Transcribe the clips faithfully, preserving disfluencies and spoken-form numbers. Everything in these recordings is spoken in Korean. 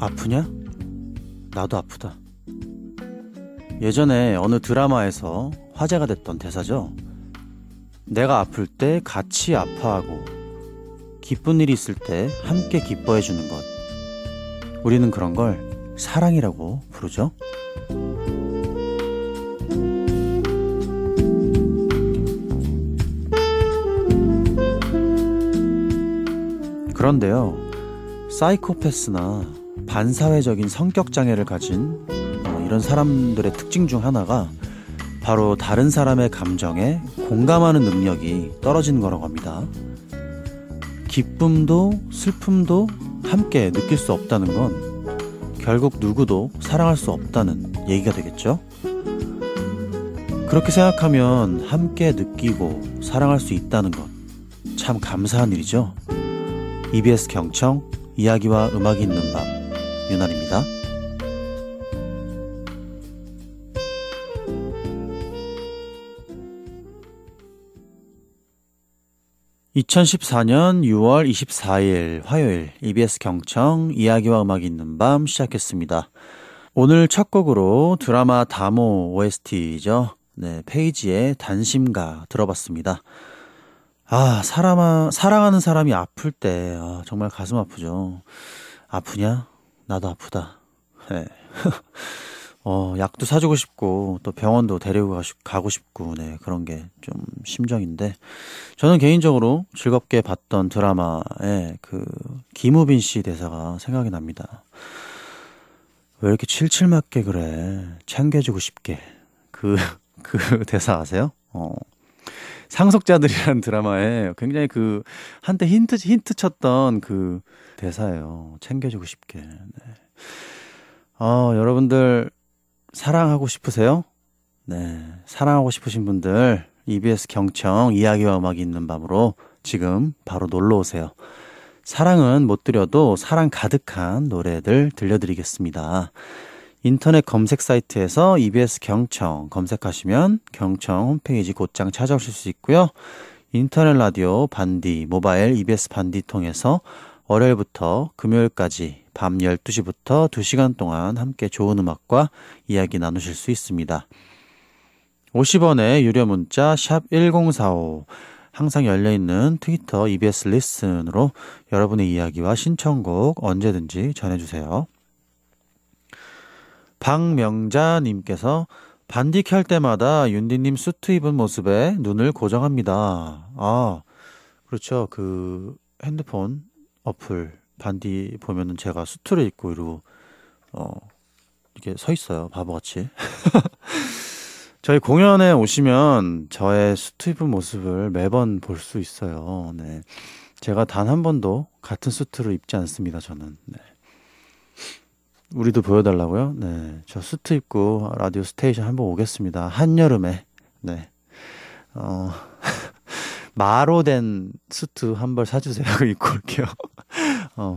아프냐? 나도 아프다. 예전에 어느 드라마에서 화제가 됐던 대사죠. 내가 아플 때 같이 아파하고 기쁜 일이 있을 때 함께 기뻐해 주는 것. 우리는 그런 걸 사랑이라고 부르죠. 그런데요, 사이코패스나 반사회적인 성격장애를 가진 이런 사람들의 특징 중 하나가 바로 다른 사람의 감정에 공감하는 능력이 떨어지는 거라고 합니다. 기쁨도 슬픔도 함께 느낄 수 없다는 건 결국 누구도 사랑할 수 없다는 얘기가 되겠죠? 그렇게 생각하면 함께 느끼고 사랑할 수 있다는 것 참 감사한 일이죠. 이비에스 경청, 이야기와 음악이 있는 밤, 윤환입니다. 이천십사년 유월 이십사일 화요일 이비에스 경청, 이야기와 음악이 있는 밤 시작했습니다. 오늘 첫 곡으로 드라마 다모 오에스티죠. 네, 페이지의 단심가 들어봤습니다. 아, 사람, 사랑하는 사람이 아플 때 아, 정말 가슴 아프죠. 아프냐? 나도 아프다. 네. 어, 약도 사주고 싶고 또 병원도 데리고 가고 싶고 네, 그런 게 좀 심정인데, 저는 개인적으로 즐겁게 봤던 드라마의 그 김우빈 씨 대사가 생각이 납니다. 왜 이렇게 칠칠 맞게 그래? 챙겨주고 싶게. 그, 그 대사 아세요? 어. 상속자들이라는 드라마에 굉장히 그 한때 힌트 힌트 쳤던 그 대사예요. 챙겨주고 싶게. 네. 어, 여러분들 사랑하고 싶으세요? 네, 사랑하고 싶으신 분들 이비에스 경청, 이야기와 음악이 있는 밤으로 지금 바로 놀러 오세요. 사랑은 못 드려도 사랑 가득한 노래들 들려드리겠습니다. 인터넷 검색 사이트에서 이비에스 경청 검색하시면 경청 홈페이지 곧장 찾아오실 수 있고요. 인터넷 라디오 반디, 모바일 이비에스 반디 통해서 월요일부터 금요일까지 밤 열두 시부터 두 시간 동안 함께 좋은 음악과 이야기 나누실 수 있습니다. 오십 원의 유료 문자 샵 일공사오, 항상 열려있는 트위터 이비에스 리슨으로 여러분의 이야기와 신청곡 언제든지 전해주세요. 박명자님께서 반디 켤 때마다 윤디님 수트 입은 모습에 눈을 고정합니다. 아, 그렇죠. 그 핸드폰 어플 반디 보면은 제가 수트를 입고 이러고 어 이렇게 서 있어요. 바보같이. 저희 공연에 오시면 저의 수트 입은 모습을 매번 볼 수 있어요. 네. 제가 단 한 번도 같은 수트를 입지 않습니다. 저는. 네. 우리도 보여달라고요? 네. 저 수트 입고 라디오 스테이션 한번 오겠습니다. 한여름에. 네. 어, 마로 된 수트 한 벌 사주세요. 입고 올게요. 어,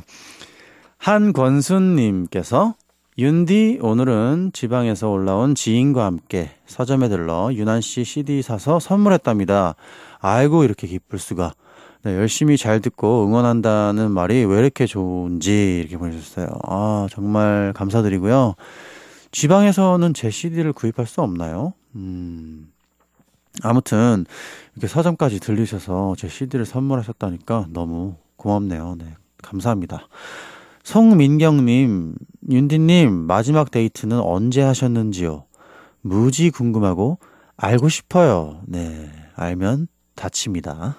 한권순님께서 윤디, 오늘은 지방에서 올라온 지인과 함께 서점에 들러 윤한씨 씨디 사서 선물했답니다. 아이고, 이렇게 기쁠 수가. 네, 열심히 잘 듣고 응원한다는 말이 왜 이렇게 좋은지 이렇게 보내주셨어요. 아, 정말 감사드리고요. 지방에서는 제 씨디를 구입할 수 없나요? 음, 아무튼 이렇게 서점까지 들리셔서 제 씨디를 선물하셨다니까 너무 고맙네요. 네, 감사합니다. 송민경님, 윤디님 마지막 데이트는 언제 하셨는지요? 무지 궁금하고 알고 싶어요. 네, 알면 다칩니다.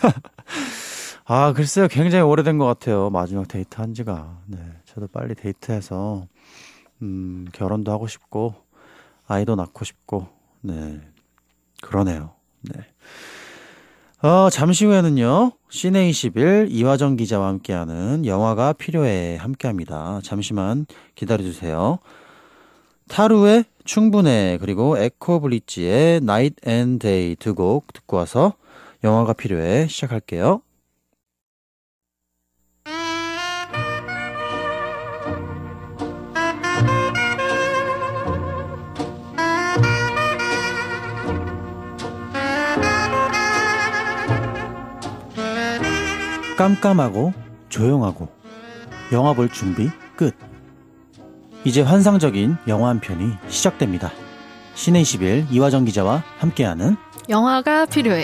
아, 글쎄요. 굉장히 오래된 것 같아요. 마지막 데이트 한 지가. 네, 저도 빨리 데이트해서 음, 결혼도 하고 싶고 아이도 낳고 싶고 네, 그러네요. 네. 어, 잠시 후에는요, 시내 이십일 이화정 기자와 함께하는 영화가 필요해 함께합니다. 잠시만 기다려주세요. 타루의 충분해, 그리고 에코블리츠의 Night and Day 두 곡 듣고 와서 영화가 필요해 시작할게요. 깜깜하고 조용하고 영화 볼 준비 끝. 이제 환상적인 영화 한 편이 시작됩니다. 신의 이십일 이화정 기자와 함께하는 영화가 필요해.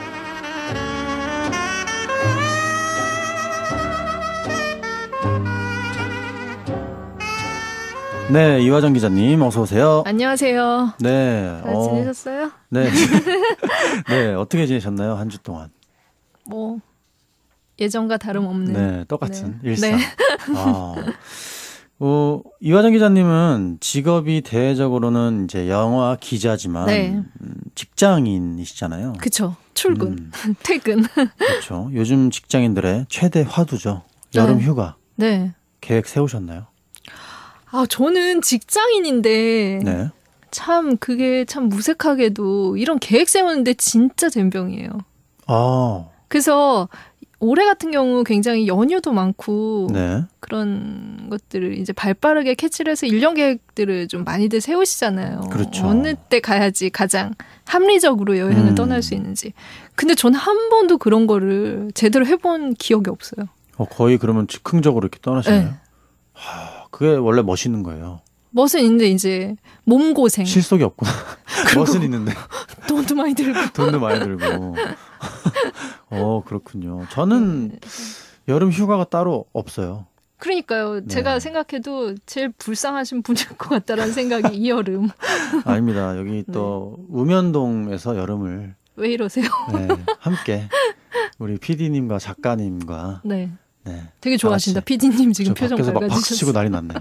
네, 이화정 기자님 어서 오세요. 안녕하세요. 네, 잘 지내셨어요? 어, 네, 네, 어떻게 지내셨나요? 한 주 동안? 뭐 예전과 다름없는. 네, 똑같은 네. 일상. 네. 아, 어, 이화정 기자님은 직업이 대외적으로는 이제 영화 기자지만 네. 음, 직장인이시잖아요. 그쵸. 출근, 음. 퇴근. 그렇죠. 요즘 직장인들의 최대 화두죠. 여름 네. 휴가. 네. 계획 세우셨나요? 아, 저는 직장인인데 네. 참 그게 참 무색하게도 이런 계획 세우는데 진짜 젬병이에요. 아, 그래서 올해 같은 경우 굉장히 연휴도 많고 네. 그런 것들을 이제 발빠르게 캐치를 해서 일 년 계획들을 좀 많이들 세우시잖아요. 그렇죠. 어느 때 가야지 가장 합리적으로 여행을 음. 떠날 수 있는지. 근데 저는 한 번도 그런 거를 제대로 해본 기억이 없어요. 어, 거의 그러면 즉흥적으로 이렇게 떠나시나요? 네. 하, 그게 원래 멋있는 거예요. 멋은 있는데 이제 몸고생. 실속이 없구나. 멋은 있는데 돈도 많이 들고. 돈도 많이 들고. 어, 그렇군요. 저는 여름 휴가가 따로 없어요. 그러니까요. 네. 제가 생각해도 제일 불쌍하신 분일 것 같다라는 생각이 이 여름. 아닙니다. 여기 또 우면동에서 여름을 왜 이러세요? 네, 함께 우리 피디님과 작가님과 네. 네, 되게 좋아하신다. 다 같이. 피디님 지금 저 표정 밖에서 막 박수 치고 밝아지셨어요. 난리 났네요.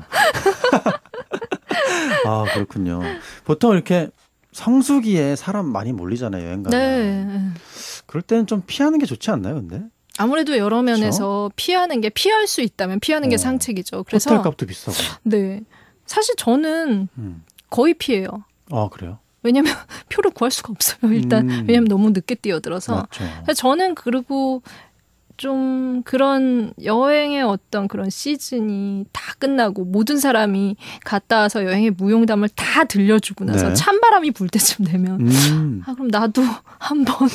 아, 그렇군요. 보통 이렇게 성수기에 사람 많이 몰리잖아요, 여행 가면. 네. 그럴 때는 좀 피하는 게 좋지 않나요, 근데? 아무래도 여러 면에서 피하는 게 피할 수 있다면 피하는 게 어. 상책이죠. 그래서 호텔 값도 비싸고. 네. 사실 저는 음. 거의 피해요. 아, 그래요? 왜냐면 표를 구할 수가 없어요. 일단 음. 왜냐면 너무 늦게 뛰어들어서. 맞죠. 그래서 저는 그리고 좀 그런 여행의 어떤 그런 시즌이 다 끝나고 모든 사람이 갔다 와서 여행의 무용담을 다 들려주고 나서 네. 찬바람이 불 때쯤 되면 음. 아 그럼 나도 한번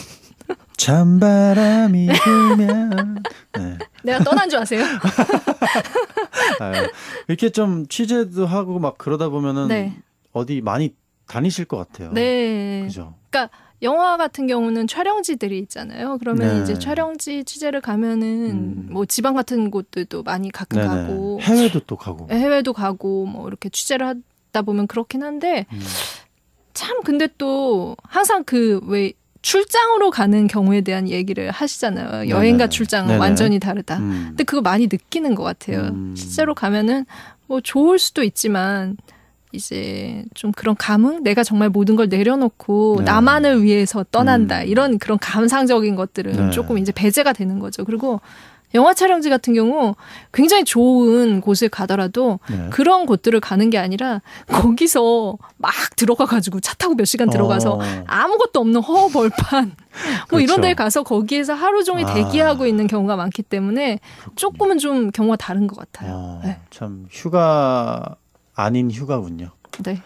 찬바람이 불면 네. 내가 떠난 줄 아세요? 아유, 이렇게 좀 취재도 하고 막 그러다 보면은 네. 어디 많이 다니실 것 같아요. 네. 그죠? 그러니까 영화 같은 경우는 촬영지들이 있잖아요. 그러면 네. 이제 촬영지 취재를 가면은 음. 뭐 지방 같은 곳들도 많이 가끔 네네. 가고 해외도 또 가고. 해외도 가고 뭐 이렇게 취재를 하다 보면 그렇긴 한데 음. 참 근데 또 항상 그 왜 출장으로 가는 경우에 대한 얘기를 하시잖아요. 여행과 네네. 출장은 네네. 완전히 다르다. 음. 근데 그거 많이 느끼는 것 같아요. 음. 실제로 가면은 뭐 좋을 수도 있지만 이제 좀 그런 감흥? 내가 정말 모든 걸 내려놓고 네. 나만을 위해서 떠난다. 음. 이런 그런 감상적인 것들은 네. 조금 이제 배제가 되는 거죠. 그리고 영화 촬영지 같은 경우 굉장히 좋은 곳을 가더라도 네. 그런 곳들을 가는 게 아니라 거기서 막 들어가가지고 차 타고 몇 시간 들어가서 어. 아무것도 없는 허허벌판 뭐 그렇죠. 이런 데 가서 거기에서 하루 종일 아. 대기하고 있는 경우가 많기 때문에 그렇군요. 조금은 좀 경우가 다른 것 같아요. 어, 네. 참 휴가 아닌 휴가군요. 네.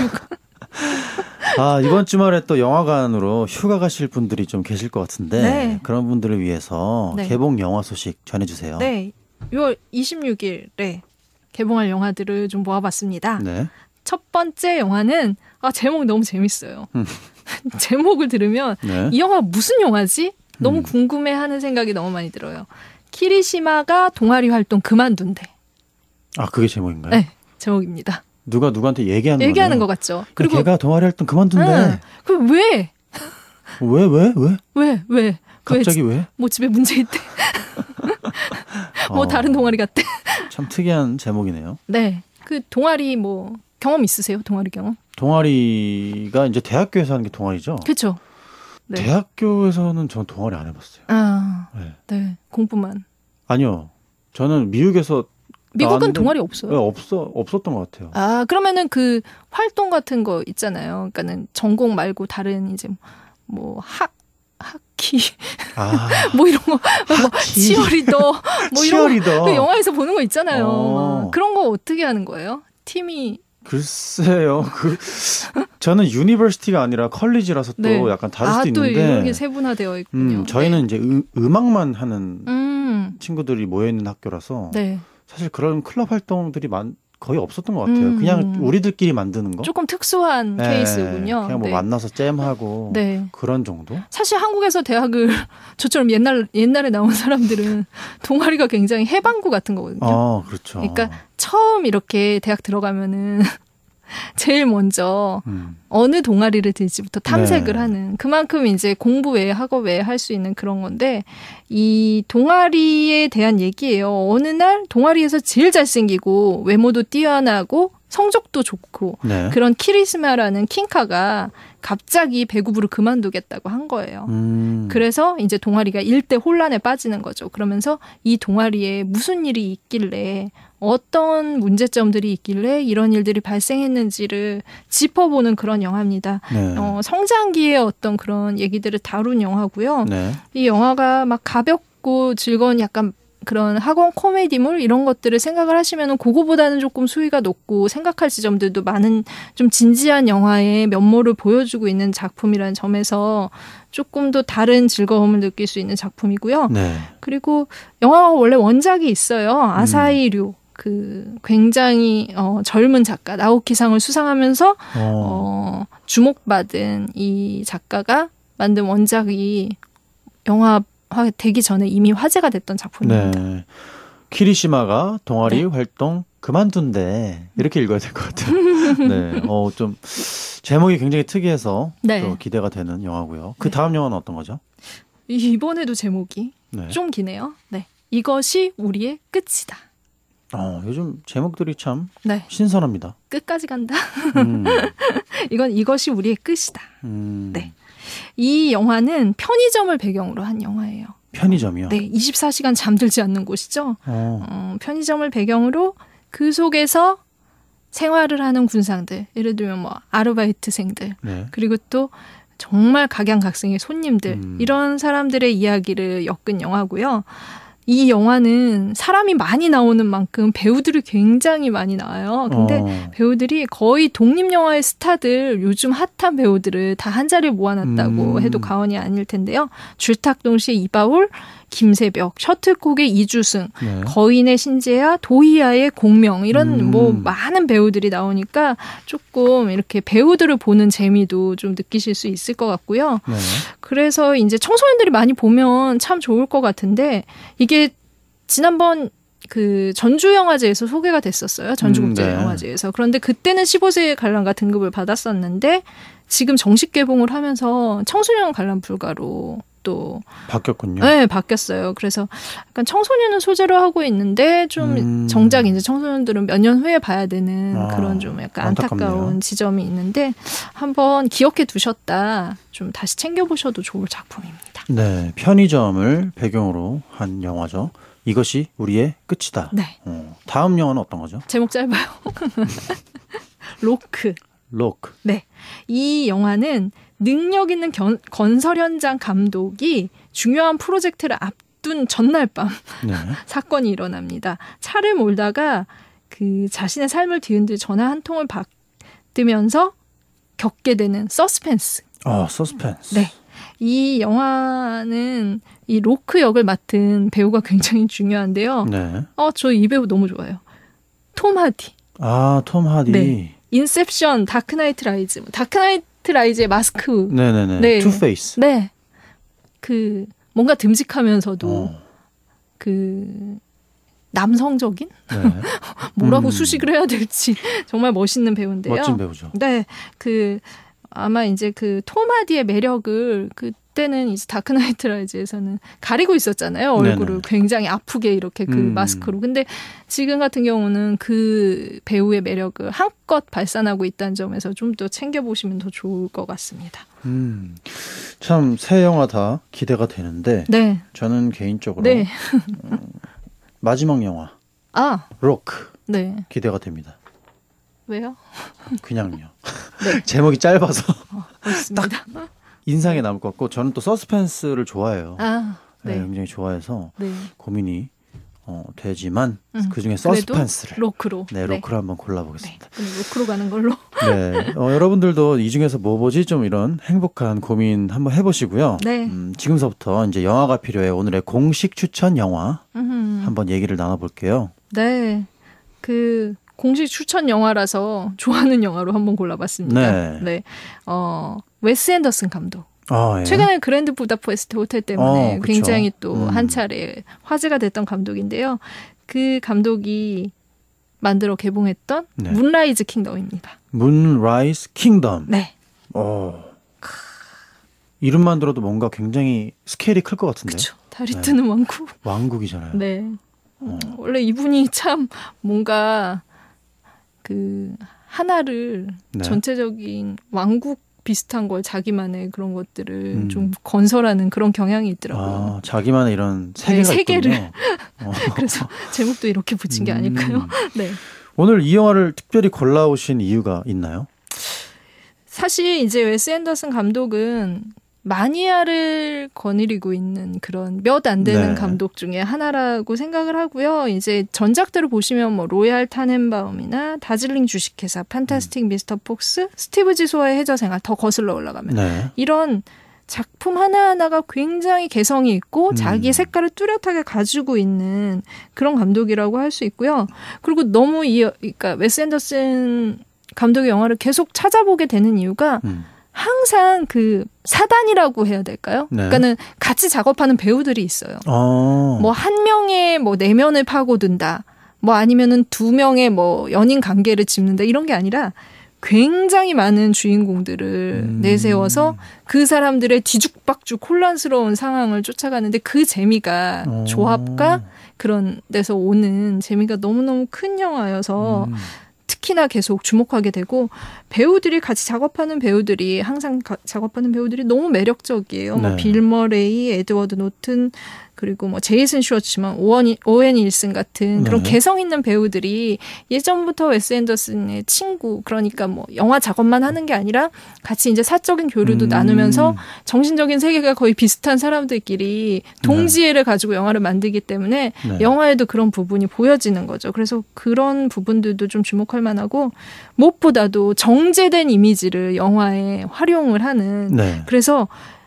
아, 이번 주말에 또 영화관으로 휴가 가실 분들이 좀 계실 것 같은데 네. 그런 분들을 위해서 네. 개봉 영화 소식 전해주세요. 네. 유월 이십육일에 개봉할 영화들을 좀 모아봤습니다. 네. 첫 번째 영화는 아 제목 너무 재밌어요. 음. 제목을 들으면 네. 이 영화 무슨 영화지? 너무 음. 궁금해하는 생각이 너무 많이 들어요. 키리시마가 동아리 활동 그만둔대. 아, 그게 제목인가요? 네, 제목입니다. 누가 누구한테 얘기하는 얘기하는 거네요. 것 같죠. 그리고 그리고 걔가 동아리 활동 그만둔대. 응. 그 왜? 왜, 왜, 왜? 왜? 왜? 갑자기 왜? 왜? 뭐 집에 문제 있대. 뭐 어, 다른 동아리 갔대. 참 특이한 제목이네요. 네. 그 동아리 뭐 경험 있으세요? 동아리 경험? 동아리가 이제 대학교에서 하는 게 동아리죠? 그렇죠. 네. 대학교에서는 전 동아리 안 해봤어요. 아, 네. 네. 공부만. 아니요. 저는 미국에서 미국은 나왔는데- 동아리 네, 없어요. 없어 없었던 것 같아요. 아, 그러면은 그 활동 같은 거 있잖아요. 그러니까는 전공 말고 다른 이제 뭐 학, 하키, 아, 뭐 이런 거, 뭐 치어리더, 뭐 이런 거. 치어리더. 그 영화에서 보는 거 있잖아요. 어. 막 그런 거 어떻게 하는 거예요? 팀이. 글쎄요. 그 저는 유니버시티가 아니라 컬리지라서 또 네. 약간 다를 아, 수도 또 있는데. 이렇게 세분화되어 있군요. 음, 저희는 이제 음, 음악만 하는 네. 음, 친구들이 모여 있는 학교라서 네. 사실 그런 클럽 활동들이 많 거의 없었던 것 같아요. 음. 그냥 우리들끼리 만드는 거. 조금 특수한 네. 케이스군요. 그냥 뭐 네. 만나서 잼하고 네. 그런 정도. 사실 한국에서 대학을 저처럼 옛날 옛날에 나온 사람들은 동아리가 굉장히 해방구 같은 거거든요. 아, 그렇죠. 그러니까 처음 이렇게 대학 들어가면은 제일 먼저 음. 어느 동아리를 들지부터 탐색을 네. 하는 그만큼 이제 공부 외에 학업 외에 할 수 있는 그런 건데 이 동아리에 대한 얘기예요. 어느 날 동아리에서 제일 잘생기고 외모도 뛰어나고 성적도 좋고 네. 그런 키리스마라는 킹카가 갑자기 배구부를 그만두겠다고 한 거예요. 음. 그래서 이제 동아리가 일대 혼란에 빠지는 거죠. 그러면서 이 동아리에 무슨 일이 있길래 어떤 문제점들이 있길래 이런 일들이 발생했는지를 짚어보는 그런 영화입니다. 네. 어, 성장기의 어떤 그런 얘기들을 다룬 영화고요. 네. 이 영화가 막 가볍고 즐거운 약간 그런 학원 코미디물 이런 것들을 생각을 하시면은 그거보다는 조금 수위가 높고 생각할 지점들도 많은 좀 진지한 영화의 면모를 보여주고 있는 작품이라는 점에서 조금 더 다른 즐거움을 느낄 수 있는 작품이고요. 네. 그리고 영화가 원래 원작이 있어요. 아사히 류. 그 굉장히 어, 젊은 작가 나오키상을 수상하면서 어. 어, 주목받은 이 작가가 만든 원작이 영화 되기 전에 이미 화제가 됐던 작품입니다. 네. 키리시마가 동아리 네. 활동 그만둔대. 이렇게 읽어야 될 것 같아요. 네. 어, 좀 제목이 굉장히 특이해서 네. 또 기대가 되는 영화고요. 그 네. 다음 영화는 어떤 거죠? 이번에도 제목이 네. 좀 기네요. 네. 이것이 우리의 끝이다. 어, 요즘 제목들이 참 네. 신선합니다. 끝까지 간다. 음. 이건 이것이 우리의 끝이다. 음. 네. 이 영화는 편의점을 배경으로 한 영화예요. 편의점이요? 네, 이십사 시간 잠들지 않는 곳이죠. 어. 어, 편의점을 배경으로 그 속에서 생활을 하는 군상들, 예를 들면 뭐 아르바이트생들, 네. 그리고 또 정말 각양각색의 손님들 음. 이런 사람들의 이야기를 엮은 영화고요. 이 영화는 사람이 많이 나오는 만큼 배우들이 굉장히 많이 나와요. 근데 어. 배우들이 거의 독립영화의 스타들, 요즘 핫한 배우들을 다 한 자리에 모아놨다고 음. 해도 과언이 아닐 텐데요. 줄탁동시의 이바울, 김세벽, 셔틀콕의 이주승, 네. 거인의 신재야, 도희아의 공명 이런 음. 뭐 많은 배우들이 나오니까 조금 이렇게 배우들을 보는 재미도 좀 느끼실 수 있을 것 같고요. 네. 그래서 이제 청소년들이 많이 보면 참 좋을 것 같은데 이게 지난번 그 전주영화제에서 소개가 됐었어요. 전주국제영화제에서. 그런데 그때는 십오 세 관람가 등급을 받았었는데 지금 정식 개봉을 하면서 청소년 관람 불가로 또 바뀌었군요. 네, 바뀌었어요. 그래서 약간 청소년은 소재로 하고 있는데 좀 음. 정작 이제 청소년들은 몇 년 후에 봐야 되는 아, 그런 좀 약간 안타깝네요. 안타까운 지점이 있는데 한번 기억해 두셨다. 좀 다시 챙겨보셔도 좋을 작품입니다. 네, 편의점을 배경으로 한 영화죠. 이것이 우리의 끝이다. 네. 어, 다음 영화는 어떤 거죠? 제목 짧아요. 로크. 로크. 네. 이 영화는 능력 있는 견, 건설 현장 감독이 중요한 프로젝트를 앞둔 전날 밤 네. 사건이 일어납니다. 차를 몰다가 그 자신의 삶을 뒤흔들 전화 한 통을 받으면서 겪게 되는 서스펜스. 아, 서스펜스. 네. 이 영화는 이 로크 역을 맡은 배우가 굉장히 중요한데요. 네. 어, 저 이 배우 너무 좋아요. 톰 하디. 아, 톰 하디. 네. 인셉션, 다크나이트 라이즈. 다크나이트 라이즈의 마스크. 네네네. 네. 투페이스. 네. 그 뭔가 듬직하면서도 어. 그 남성적인 네. 뭐라고 음. 수식을 해야 될지 정말 멋있는 배우인데요. 멋진 배우죠. 네. 그 아마 이제 그 톰 하디의 매력을 그때는 이제 다크나이트 라이즈에서는 가리고 있었잖아요. 얼굴을 네네. 굉장히 아프게 이렇게 그 음. 마스크로. 근데 지금 같은 경우는 그 배우의 매력을 한껏 발산하고 있다는 점에서 좀 더 챙겨보시면 더 좋을 것 같습니다. 음. 참, 새 영화 다 기대가 되는데, 네. 저는 개인적으로 네. 음, 마지막 영화, 아, 로크, 네. 기대가 됩니다. 왜요? 그냥요. 네. 제목이 짧아서 어, 멋있습니다. 인상에 남을 것 같고, 저는 또 서스펜스를 좋아해요. 아, 네. 네. 굉장히 좋아해서 네. 고민이 어, 되지만 음, 그중에 그래도 서스펜스를 로크로. 네, 로크를 한번 골라보겠습니다. 네. 그럼 로크로 가는 걸로. 네, 어, 여러분들도 이 중에서 뭐 보지 좀 이런 행복한 고민 한번 해보시고요. 네. 음, 지금서부터 이제 영화가 필요해 오늘의 공식 추천 영화 음흠. 한번 얘기를 나눠볼게요. 네. 그 공식 추천 영화라서 좋아하는 영화로 한번 골라봤습니다. 네. 네. 어, 웨스 앤더슨 감독. 아, 예. 최근에 그랜드 부다페스트 호텔 때문에 어, 굉장히 또 한 음. 차례 화제가 됐던 감독인데요. 그 감독이 만들어 개봉했던 네. 문라이즈 킹덤입니다. 문라이즈 킹덤. 네. 어. 이름만 들어도 뭔가 굉장히 스케일이 클 것 같은데. 그렇죠. 달이 네. 뜨는 왕국. 왕국이잖아요. 네. 어. 원래 이분이 참 뭔가 그 하나를 네. 전체적인 왕국 비슷한 걸 자기만의 그런 것들을 음. 좀 건설하는 그런 경향이 있더라고요. 아, 자기만의 이런 세계가 네, 세계를. 있군요. 어. 그래서 제목도 이렇게 붙인 게 음. 아닐까요? 네. 오늘 이 영화를 특별히 골라오신 이유가 있나요? 사실 이제 웨스 앤더슨 감독은 마니아를 거느리고 있는 그런 몇 안 되는 네. 감독 중에 하나라고 생각을 하고요. 이제 전작들을 보시면 뭐 로얄 타넨바움이나 다즐링 주식회사, 판타스틱 음. 미스터 폭스, 스티브 지소와의 해저생활 더 거슬러 올라가면 네. 이런 작품 하나하나가 굉장히 개성이 있고 음. 자기 색깔을 뚜렷하게 가지고 있는 그런 감독이라고 할 수 있고요. 그리고 너무 이 그러니까 웨스 앤더슨 감독의 영화를 계속 찾아보게 되는 이유가 음. 항상 그 사단이라고 해야 될까요? 네. 그러니까는 같이 작업하는 배우들이 있어요. 어. 뭐 한 명의 뭐 내면을 파고든다. 뭐 아니면은 두 명의 뭐 연인 관계를 짚는다. 이런 게 아니라 굉장히 많은 주인공들을 음. 내세워서 그 사람들의 뒤죽박죽 혼란스러운 상황을 쫓아가는데 그 재미가 어. 조합과 그런 데서 오는 재미가 너무너무 큰 영화여서 음. 특히나 계속 주목하게 되고 배우들이 같이 작업하는 배우들이 항상 가, 작업하는 배우들이 너무 매력적이에요. 네. 뭐 빌 머레이, 에드워드 노튼 그리고 뭐 제이슨 슈워츠만, 오웬, 오웬 윌슨 같은 그런 네. 개성 있는 배우들이 예전부터 웨스 앤더슨의 친구 그러니까 뭐 영화 작업만 하는 게 아니라 같이 이제 사적인 교류도 음. 나누면서 정신적인 세계가 거의 비슷한 사람들끼리 동지애를 네. 가지고 영화를 만들기 때문에 네. 영화에도 그런 부분이 보여지는 거죠. 그래서 그런 부분들도 좀 주목할 만하고 무엇보다도 정제된 이미지를 영화에 활용을 하는 네. 그래서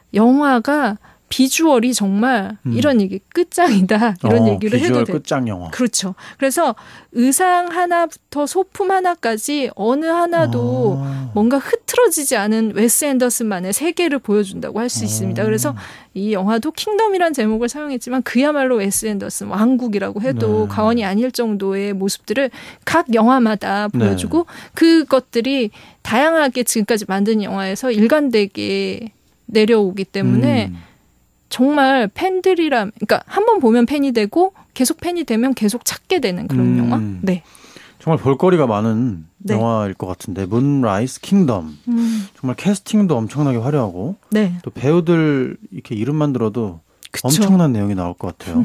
영화가 비주얼이 정말 음. 이런 얘기 끝장이다 이런 어, 얘기를 해도 비주얼 돼. 끝장 영화. 그렇죠. 그래서 의상 하나부터 소품 하나까지 어느 하나도 아. 뭔가 흐트러지지 않은 웨스 앤더슨만의 세계를 보여준다고 할 수 있습니다. 그래서 이 영화도 킹덤이란 제목을 사용했지만 그야말로 웨스 앤더슨 왕국이라고 해도 네. 과언이 아닐 정도의 모습들을 각 영화마다 보여주고 네. 그것들이 다양하게 지금까지 만든 영화에서 일관되게 내려오기 때문에 음. 정말 팬들이라, 그러니까 한 번 보면 팬이 되고 계속 팬이 되면 계속 찾게 되는 그런 음. 영화. 네. 정말 볼거리가 많은 네. 영화일 것 같은데 문라이즈 킹덤. 음. 정말 캐스팅도 엄청나게 화려하고 네. 또 배우들 이렇게 이름만 들어도 그쵸. 엄청난 내용이 나올 것 같아요.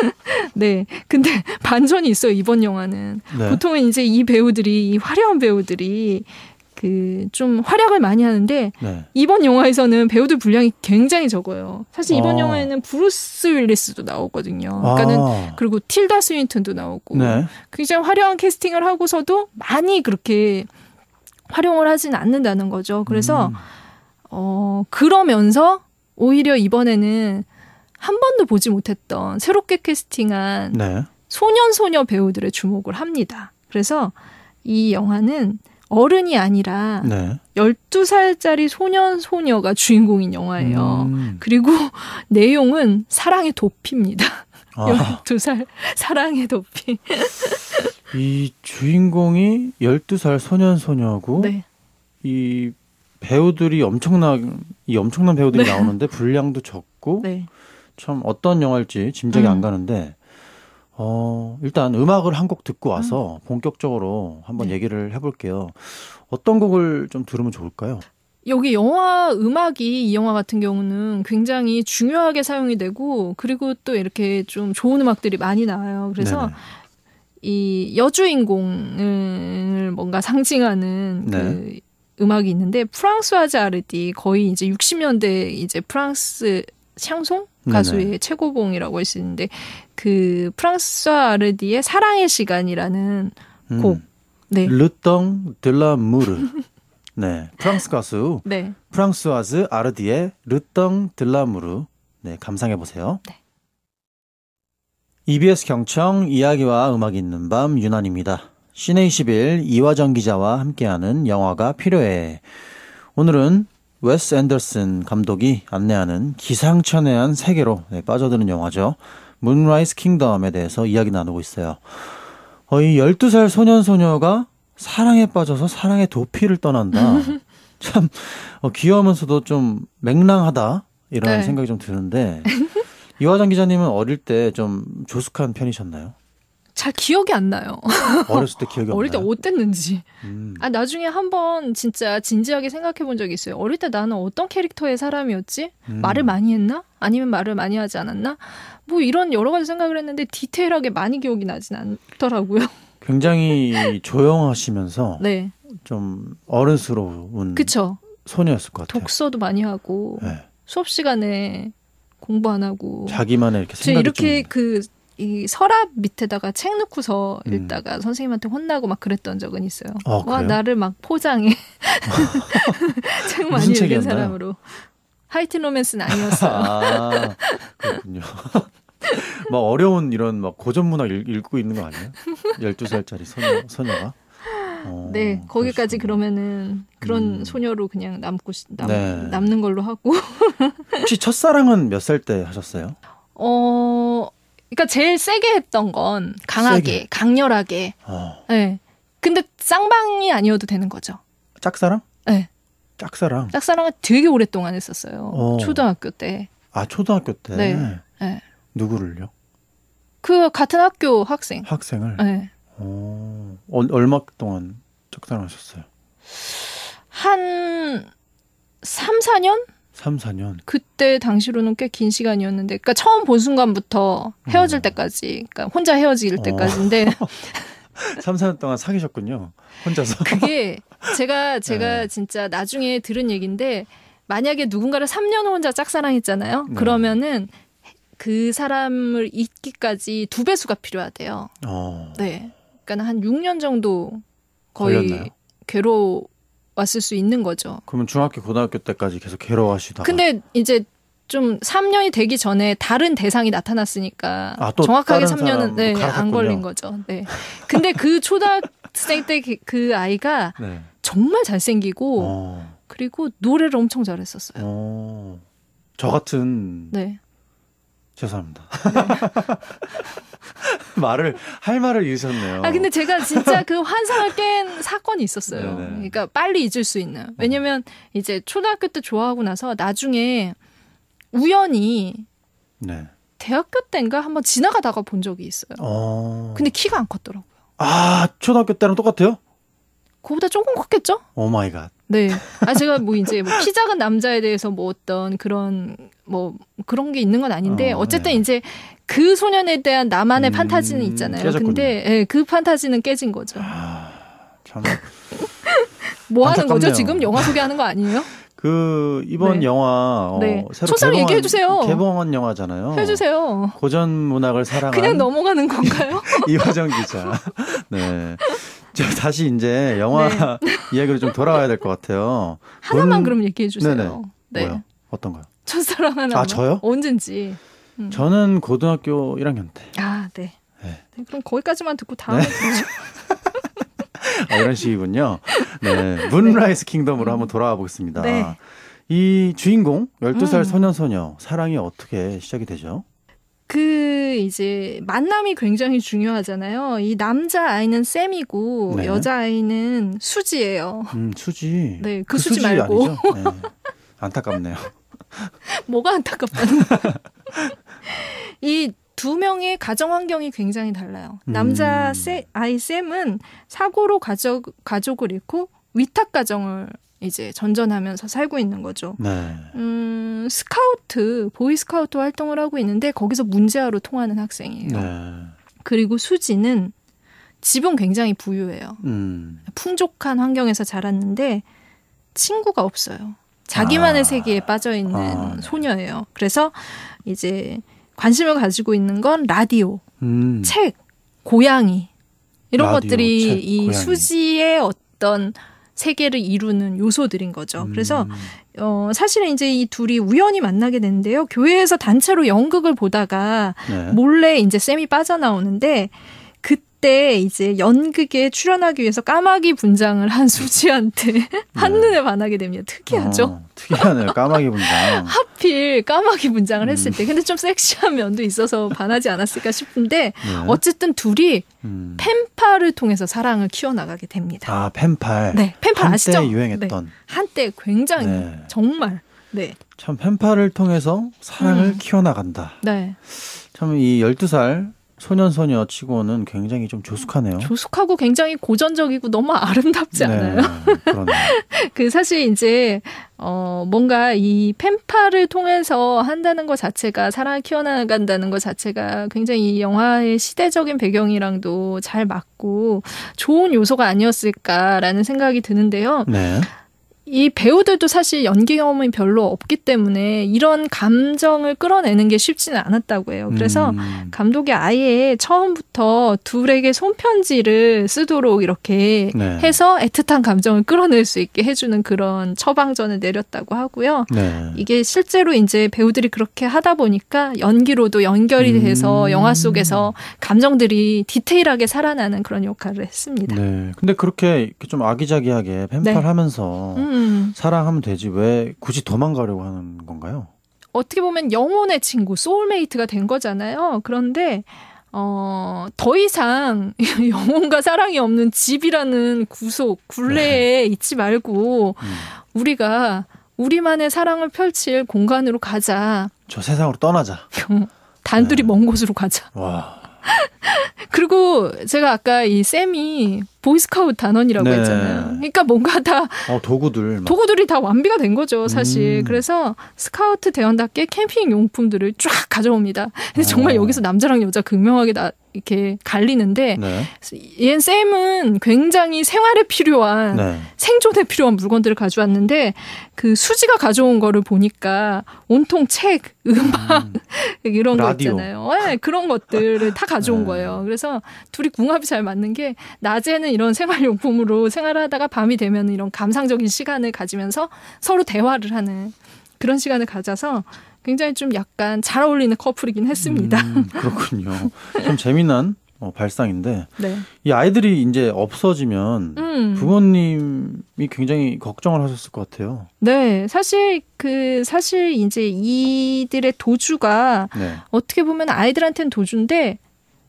네. 근데 반전이 있어요. 이번 영화는. 네. 보통은 이제 이 배우들이 이 화려한 배우들이 그 좀 활약을 많이 하는데 네. 이번 영화에서는 배우들 분량이 굉장히 적어요. 사실 이번 아. 영화에는 브루스 윌리스도 나오거든요. 그러니까는 아. 그리고 틸다 스윈턴도 나오고 네. 굉장히 화려한 캐스팅을 하고서도 많이 그렇게 활용을 하진 않는다는 거죠. 그래서 음. 어 그러면서 오히려 이번에는 한 번도 보지 못했던 새롭게 캐스팅한 네. 소년 소녀 배우들의 주목을 합니다. 그래서 이 영화는 어른이 아니라 네. 열두 살짜리 소년 소녀가 주인공인 영화예요. 음. 그리고 내용은 사랑의 도피입니다. 아. 열두 살 사랑의 도피. 이 주인공이 열두 살 소년 소녀고 네. 이 배우들이 엄청난 이 엄청난 배우들이 네. 나오는데 분량도 적고 네. 참 어떤 영화일지 짐작이 음. 안 가는데 어, 일단 음악을 한 곡 듣고 와서 음. 본격적으로 한번 네. 얘기를 해볼게요. 어떤 곡을 좀 들으면 좋을까요? 여기 영화 음악이 이 영화 같은 경우는 굉장히 중요하게 사용이 되고 그리고 또 이렇게 좀 좋은 음악들이 많이 나와요. 그래서 네네. 이 여주인공을 뭔가 상징하는 네. 그 음악이 있는데 프랑스와즈 아르디 거의 이제 육십 년대 이제 프랑스 샹송 가수의 네네. 최고봉이라고 할 수 있는데 그 프랑스와 아르디의 사랑의 시간이라는 음. 곡. 네. 르덩 들라 무르. 네. 프랑스 가수 네. 프랑스와즈 아르디의 르덩 들라 무르. 네, 감상해 보세요. 네. 이비에스 경청 이야기와 음악이 있는 밤 유난입니다. 시네이십일 이화정 기자와 함께하는 영화가 필요해. 오늘은 웨스 앤더슨 감독이 안내하는 기상천외한 세계로 네, 빠져드는 영화죠. 문라이즈 킹덤에 대해서 이야기 나누고 있어요. 어, 이 열두 살 소년 소녀가 사랑에 빠져서 사랑의 도피를 떠난다. 참 어, 귀여우면서도 좀 맹랑하다 이런 네. 생각이 좀 드는데 이화정 기자님은 어릴 때 좀 조숙한 편이셨나요? 잘 기억이 안 나요. 어렸을 때 기억이 안 나요? 어릴 때 어땠는지. 음. 아, 나중에 한번 진짜 진지하게 생각해 본 적이 있어요. 어릴 때 나는 어떤 캐릭터의 사람이었지? 음. 말을 많이 했나? 아니면 말을 많이 하지 않았나? 뭐 이런 여러 가지 생각을 했는데 디테일하게 많이 기억이 나진 않더라고요. 굉장히 조용하시면서 네. 좀 어른스러운 그쵸? 소녀였을 것 같아요. 독서도 많이 하고 네. 수업 시간에 공부 안 하고 자기만의 이렇게 생각이 이렇게 좀... 그 이 서랍 밑에다가 책 넣고서 음. 읽다가 선생님한테 혼나고 막 그랬던 적은 있어요. 어, 와 나를 막 포장해. 책 많이 읽은 사람으로. 하이틴 로맨스는 아니었어요. 아, 그렇군요. 막 어려운 이런 막 고전 문학 읽, 읽고 있는 거 아니에요? 열두 살짜리 소녀, 소녀가? 어, 네, 거기까지 그러시구나. 그러면은 그런 음. 소녀로 그냥 남고 남, 네. 남는 걸로 하고. 혹시 첫사랑은 몇 살 때 하셨어요? 어, 그러니까 제일 세게 했던 건 강하게, 세게. 강렬하게. 어. 네. 근데 쌍방이 아니어도 되는 거죠. 짝사랑? 네. 짝사랑. 짝사랑을 되게 오랫동안 했었어요. 어. 초등학교 때. 아, 초등학교 때? 네. 네. 누구를요? 그 같은 학교 학생. 학생을? 네. 어, 얼마 동안 짝사랑하셨어요? 한 삼, 사 년? 삼, 사 년? 그때 당시로는 꽤 긴 시간이었는데, 그러니까 처음 본 순간부터 헤어질 음. 때까지, 그러니까 혼자 헤어질 때까지인데. 어. 삼, 사 년 동안 사귀셨군요. 혼자서. 그게 제가, 제가 네. 진짜 나중에 들은 얘기인데, 만약에 누군가를 삼 년 혼자 짝사랑했잖아요? 네. 그러면은 그 사람을 잊기까지 두 배수가 필요하대요. 어. 네. 그러니까 한 육 년 정도 거의 걸렸나요? 괴로웠을 수 있는 거죠. 그러면 중학교, 고등학교 때까지 계속 괴로워하시다가. 근데 이제 좀 삼 년이 되기 전에 다른 대상이 나타났으니까 아, 정확하게 삼 년은 네, 안 걸린 거죠. 네. 근데 그 초등학생 때 그 아이가 네. 정말 잘생기고 어. 그리고 노래를 엄청 잘했었어요. 어. 저 같은 네. 죄송합니다. 네. 말을 할 말을 잃으셨네요. 아 근데 제가 진짜 그 환상을 깬 사건이 있었어요. 네네. 그러니까 빨리 잊을 수 있는. 왜냐면 이제 초등학교 때 좋아하고 나서 나중에 우연히 네. 대학교 때인가 한번 지나가다가 본 적이 있어요. 어... 근데 키가 안 컸더라고요. 아 초등학교 때랑 똑같아요? 그거보다 조금 컸겠죠? 오 마이 갓. 네. 아 제가 뭐 이제 뭐 키 작은 남자에 대해서 뭐 어떤 그런 뭐 그런 게 있는 건 아닌데 어, 어쨌든 네. 이제 그 소년에 대한 나만의 음, 판타지는 있잖아요. 깨졌군요. 근데 네, 그 판타지는 깨진 거죠. 아, 참. 뭐 하는 거죠? 지금 영화 소개하는 거 아니에요? 그 이번 네. 영화 어, 네. 새로 초상 얘기해 주세요. 개봉한 영화잖아요. 해주세요. 고전 문학을 사랑한 그냥 넘어가는 건가요? 이화정 기자. 네. 저 다시 이제 영화 네. 이야기로 좀 돌아와야 될 것 같아요. 하나만 문... 그럼 얘기해 주세요. 네네. 네. 뭐요? 어떤가요? 첫사랑 하나. 아 저요? 언젠지. 음. 저는 고등학교 일 학년 때. 아 네. 네. 네 그럼 거기까지만 듣고 다음에 네. 아, 이런 식이군요. 네, 문라이즈 네. 킹덤으로 한번 돌아와 보겠습니다. 네. 이 주인공 열두 살 음. 소년 소녀 사랑이 어떻게 시작이 되죠? 그 이제 만남이 굉장히 중요하잖아요. 이 남자 아이는 샘이고 네. 여자 아이는 수지예요. 음, 수지. 네, 그, 그 수지, 수지 말고. 네. 안타깝네요. 뭐가 안타깝다는 거예요? 이 두 명의 가정 환경이 굉장히 달라요. 남자 음. 세, 아이 샘은 사고로 가족, 가족을 잃고 위탁 가정을 이제 전전하면서 살고 있는 거죠. 네. 음, 스카우트, 보이 스카우트 활동을 하고 있는데 거기서 문제아로 통하는 학생이에요. 네. 그리고 수지는 집은 굉장히 부유해요. 음. 풍족한 환경에서 자랐는데 친구가 없어요. 자기만의 아. 세계에 빠져있는 아. 소녀예요. 그래서 이제 관심을 가지고 있는 건 라디오, 음. 책, 고양이 이런 라디오, 것들이 책, 이 고양이. 수지의 어떤 세계를 이루는 요소들인 거죠. 음. 그래서 어, 사실은 이제 이 둘이 우연히 만나게 되는데요. 교회에서 단체로 연극을 보다가 네. 몰래 이제 샘이 빠져나오는데 그때 이제 연극에 출연하기 위해서 까마귀 분장을 한 수지한테 네. 한눈에 반하게 됩니다. 특이하죠? 어, 특이하네요. 까마귀 분장. 하필 까마귀 분장을 했을 때. 근데 좀 섹시한 면도 있어서 반하지 않았을까 싶은데 네. 어쨌든 둘이 음. 펜팔을 통해서 사랑을 키워나가게 됩니다. 아, 펜팔. 네, 펜팔 아시죠? 한때 유행했던. 네. 한때 굉장히 네. 정말. 네. 참 펜팔을 통해서 사랑을 음. 키워나간다. 네. 참 이 열두 살 소년 소녀 치고는 굉장히 좀 조숙하네요. 조숙하고 굉장히 고전적이고 너무 아름답지 않아요? 네, 그러네요. 그 사실 이제 어 뭔가 이 펜팔을 통해서 한다는 것 자체가 사랑을 키워나간다는 것 자체가 굉장히 이 영화의 시대적인 배경이랑도 잘 맞고 좋은 요소가 아니었을까라는 생각이 드는데요. 네. 이 배우들도 사실 연기 경험이 별로 없기 때문에 이런 감정을 끌어내는 게 쉽지는 않았다고 해요. 그래서 음. 감독이 아예 처음부터 둘에게 손편지를 쓰도록 이렇게 네. 해서 애틋한 감정을 끌어낼 수 있게 해주는 그런 처방전을 내렸다고 하고요. 네. 이게 실제로 이제 배우들이 그렇게 하다 보니까 연기로도 연결이 돼서 음. 영화 속에서 감정들이 디테일하게 살아나는 그런 역할을 했습니다. 네. 근데 그렇게 좀 아기자기하게 펜팔하면서 네. 음. 음. 사랑하면 되지 왜 굳이 도망가려고 하는 건가요? 어떻게 보면 영혼의 친구, 소울메이트가 된 거잖아요. 그런데 어, 더 이상 영혼과 사랑이 없는 집이라는 구속, 굴레에 네. 있지 말고 음. 우리가 우리만의 사랑을 펼칠 공간으로 가자. 저 세상으로 떠나자. 단둘이 네. 먼 곳으로 가자. 와. 그리고 제가 아까 이 쌤이 보이스카우트 단원이라고 네. 했잖아요. 그러니까 뭔가 다 어, 도구들 막. 도구들이 다 완비가 된 거죠, 사실. 음. 그래서 스카우트 대원답게 캠핑 용품들을 쫙 가져옵니다. 근데 정말 어. 여기서 남자랑 여자 극명하게 나, 이렇게 갈리는데 네. 얘 쌤은 굉장히 생활에 필요한 네. 생존에 필요한 물건들을 가져왔는데 그 수지가 가져온 거를 보니까 온통 책, 음악 음. 이런 라디오. 거 있잖아요. 네, 그런 것들을 다 가져온 네. 거예요. 그래서 둘이 궁합이 잘 맞는 게 낮에는 이런 생활용품으로 생활하다가 밤이 되면 이런 감상적인 시간을 가지면서 서로 대화를 하는 그런 시간을 가져서 굉장히 좀 약간 잘 어울리는 커플이긴 했습니다. 음, 그렇군요. 좀 재미난 어, 발상인데 네. 이 아이들이 이제 없어지면 음. 부모님이 굉장히 걱정을 하셨을 것 같아요. 네, 사실 그 사실 이제 이들의 도주가 네. 어떻게 보면 아이들한테는 도주인데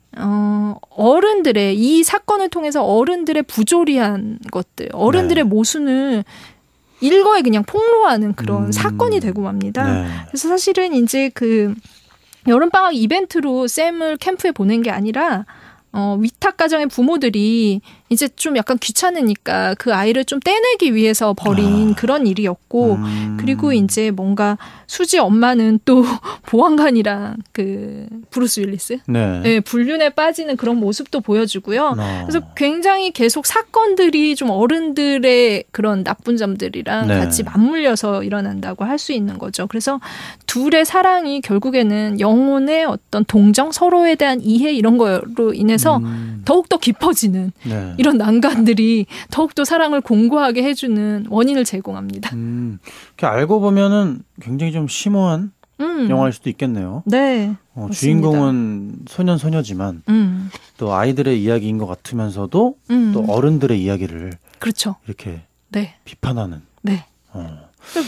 어, 어른들의 이 사건을 통해서 어른들의 부조리한 것들, 어른들의 네. 모순을 일거에 그냥 폭로하는 그런 음. 사건이 되고 맙니다. 네. 그래서 사실은 이제 그 여름방학 이벤트로 샘을 캠프에 보낸 게 아니라 어, 위탁 가정의 부모들이 이제 좀 약간 귀찮으니까 그 아이를 좀 떼내기 위해서 벌인 아. 그런 일이었고 음. 그리고 이제 뭔가 수지 엄마는 또 보안관이랑 그 브루스 윌리스 네. 네, 불륜에 빠지는 그런 모습도 보여주고요. 어. 그래서 굉장히 계속 사건들이 좀 어른들의 그런 나쁜 점들이랑 네. 같이 맞물려서 일어난다고 할 수 있는 거죠. 그래서 둘의 사랑이 결국에는 영혼의 어떤 동정, 서로에 대한 이해 이런 거로 인해서 음. 더욱더 깊어지는 네. 이런 난관들이 더욱더 사랑을 공고하게 해주는 원인을 제공합니다. 음, 이렇게 알고 보면은 굉장히 좀 심오한 음. 영화일 수도 있겠네요. 네. 어, 주인공은 소년 소녀지만 음. 또 아이들의 이야기인 것 같으면서도 음. 또 어른들의 이야기를 그렇죠. 이렇게 네. 비판하는. 네. 어.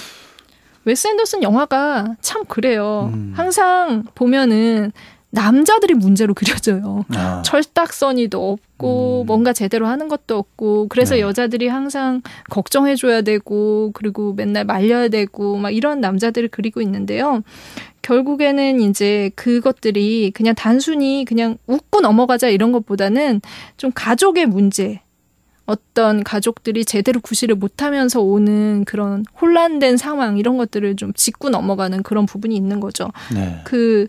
웨스 앤더슨 영화가 참 그래요. 음. 항상 보면은 남자들이 문제로 그려져요. 아. 철딱서니도 없고 음. 뭔가 제대로 하는 것도 없고 그래서 네. 여자들이 항상 걱정해줘야 되고 그리고 맨날 말려야 되고 막 이런 남자들을 그리고 있는데요. 결국에는 이제 그것들이 그냥 단순히 그냥 웃고 넘어가자 이런 것보다는 좀 가족의 문제 어떤 가족들이 제대로 구실을 못하면서 오는 그런 혼란된 상황 이런 것들을 좀 짚고 넘어가는 그런 부분이 있는 거죠. 네. 그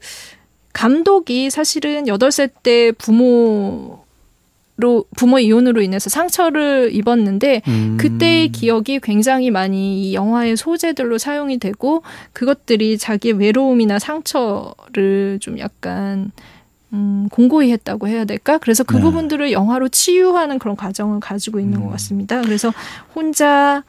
감독이 사실은 여덟 살 때 부모로 부모 이혼으로 인해서 상처를 입었는데 음. 그때의 기억이 굉장히 많이 이 영화의 소재들로 사용이 되고 그것들이 자기의 외로움이나 상처를 좀 약간 음, 공고히 했다고 해야 될까? 그래서 그 네. 부분들을 영화로 치유하는 그런 과정을 가지고 있는 음. 것 같습니다. 그래서 혼자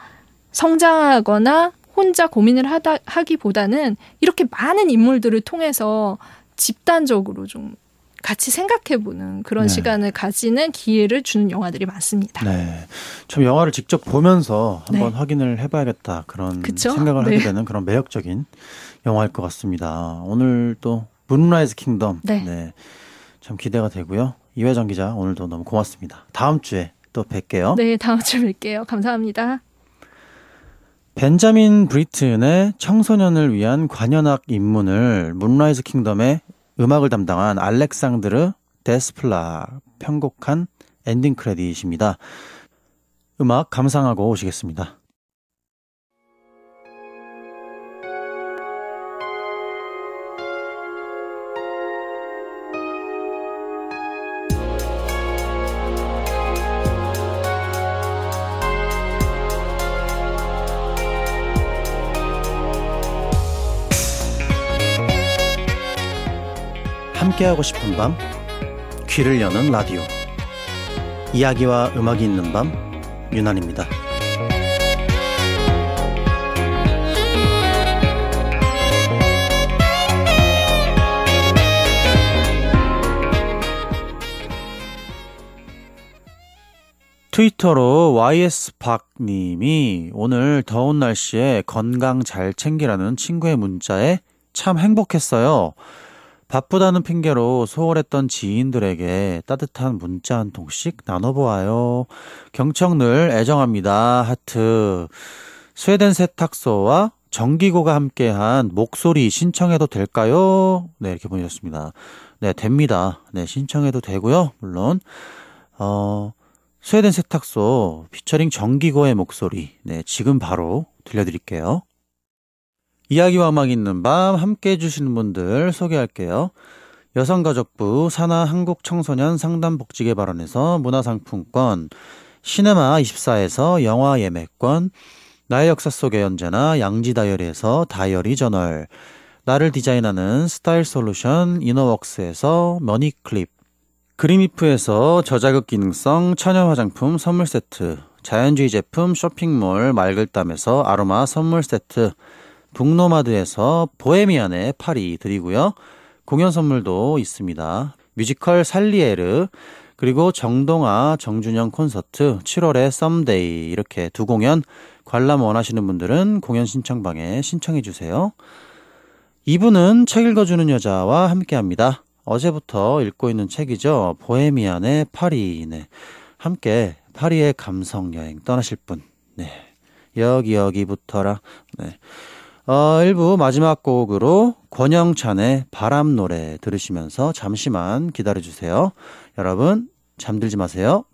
성장하거나 혼자 고민을 하다, 하기보다는 이렇게 많은 인물들을 통해서 집단적으로 좀 같이 생각해보는 그런 네. 시간을 가지는 기회를 주는 영화들이 많습니다. 네, 참 영화를 직접 보면서 한번 네. 확인을 해봐야겠다 그런 그쵸? 생각을 네. 하게 되는 그런 매력적인 영화일 것 같습니다. 오늘 또 문라이즈 킹덤 네. 네, 참 기대가 되고요. 이회정 기자 오늘도 너무 고맙습니다. 다음 주에 또 뵐게요. 네, 다음 주에 뵐게요. 감사합니다. 벤자민 브리튼의 청소년을 위한 관현악 입문을 문라이즈 킹덤의 음악을 담당한 알렉상드르 데스플라 편곡한 엔딩 크레딧입니다. 음악 감상하고 오시겠습니다. 함께하고 싶은 밤, 귀를 여는 라디오. 이야기와 음악이 있는 밤, 윤한입니다. 트위터로 와이에스박님이 오늘 더운 날씨에 건강 잘 챙기라는 친구의 문자에 참 행복했어요. 바쁘다는 핑계로 소홀했던 지인들에게 따뜻한 문자 한 통씩 나눠보아요. 경청 늘 애정합니다. 하트. 스웨덴 세탁소와 정기고가 함께한 목소리 신청해도 될까요? 네, 이렇게 보내셨습니다. 네, 됩니다. 네, 신청해도 되고요. 물론 어, 스웨덴 세탁소 피처링 정기고의 목소리. 네, 지금 바로 들려드릴게요. 이야기와 음악 있는 밤 함께 해주시는 분들 소개할게요. 여성가족부 산하 한국청소년 상담복지개발원에서 문화상품권, 시네마이십사에서 영화 예매권, 나의 역사 속의 연재나 양지다이어리에서 다이어리 저널, 나를 디자인하는 스타일 솔루션 이너웍스에서 머니클립, 그린리프에서 저자극 기능성 천연 화장품 선물 세트, 자연주의 제품 쇼핑몰 말글담에서 아로마 선물 세트, 북노마드에서 보헤미안의 파리 드리고요. 공연 선물도 있습니다. 뮤지컬 살리에르, 그리고 정동아, 정준영 콘서트, 칠월에 썸데이 이렇게 두 공연 관람 원하시는 분들은 공연 신청방에 신청해 주세요. 이 부는 책 읽어주는 여자와 함께합니다. 어제부터 읽고 있는 책이죠. 보헤미안의 파리. 네. 함께 파리의 감성 여행 떠나실 분. 네. 여기 여기부터라. 네. 어, 일 부 마지막 곡으로 권영찬의 바람 노래 들으시면서 잠시만 기다려주세요. 여러분 잠들지 마세요.